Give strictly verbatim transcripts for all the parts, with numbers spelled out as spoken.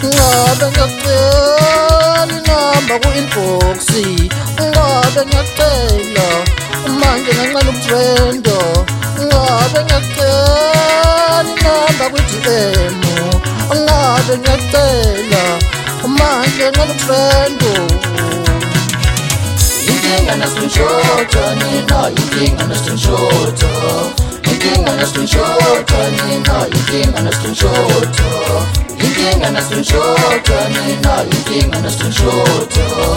ngabe ngiyacela inamba ku-inbox-i, ngabe ngiyacela manje ngenxa ukutrendo, ngabe ngiyacela inamba kwi-D M, ngabe ngiyacela manje ngenxa ukutrendo. Inkinga na-screenshot nina, inkinga na-screenshot, inkinga na-screenshot nina, inkinga na-screenshot, inkinga na-screenshot nina, inkinga na-screenshot.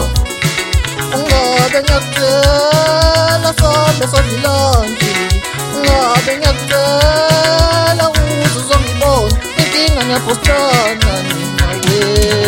Ngabe ngiyacela sambe sodlilanji, ngabe ngiyacela uze uzongibona, inkinga ngiyapostana nina we,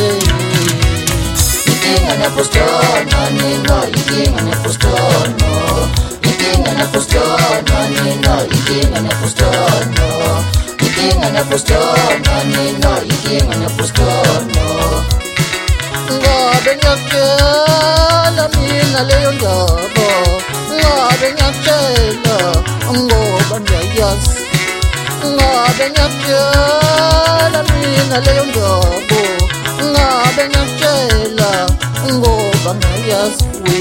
inkinga ngiyapostana nina, inkinga ngiyapostana, inkinga ngiyapostana nina, inkinga ngiyapostana, inkinga ngiyapostana nina, inkinga ngiyapostana. Ngabe ngiyacela mina leyo ndaba, ngabe ngiyacela ngoba ngiyayazi, ngabe ngiyacela mina leyo ndaba, ngabe ngiyacela ngoba ngiyayazi we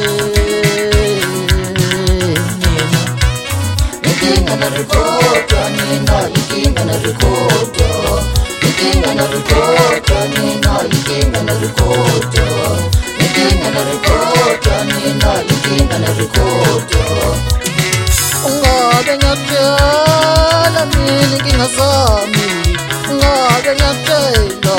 nina. Inkinga na-recorda nina, inkinga na-recorda, inkinga na-recorda nina, inkinga na-recorda, inkinga na-recorda nina, inkinga na-recorda. Ngabe ngiyacela mina inkinga zami, ngabe ngiyacela,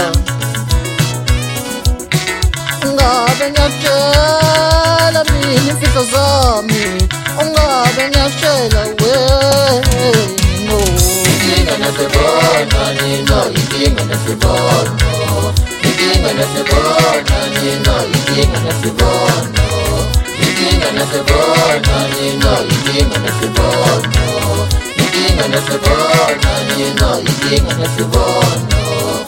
ngabe ngiyacela mina imfihlo zami, ngabe ngiyacela we no. Inkinga nasibona nina, inkinga nasibona, inkinga nasibona nina, inkinga nasibona, inkinga nasibona nina, inkinga nasibona, inkinga nasibona nina, inkinga nasibona.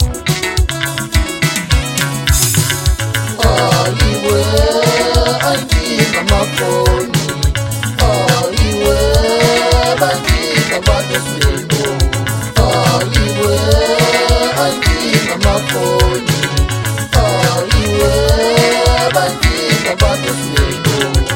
Ayiwe ankinga mafoni, ayiwe bankinga badoswendo, ayiwe ankinga mafoni, ayiwe bankinga badoswendo.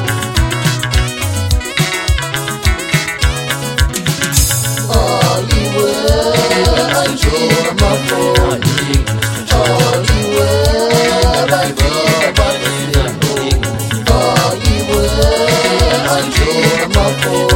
Ayiwe ankinga mafoni, ayiwe bankinga badoswendo, ayiwe ankinga mafoni.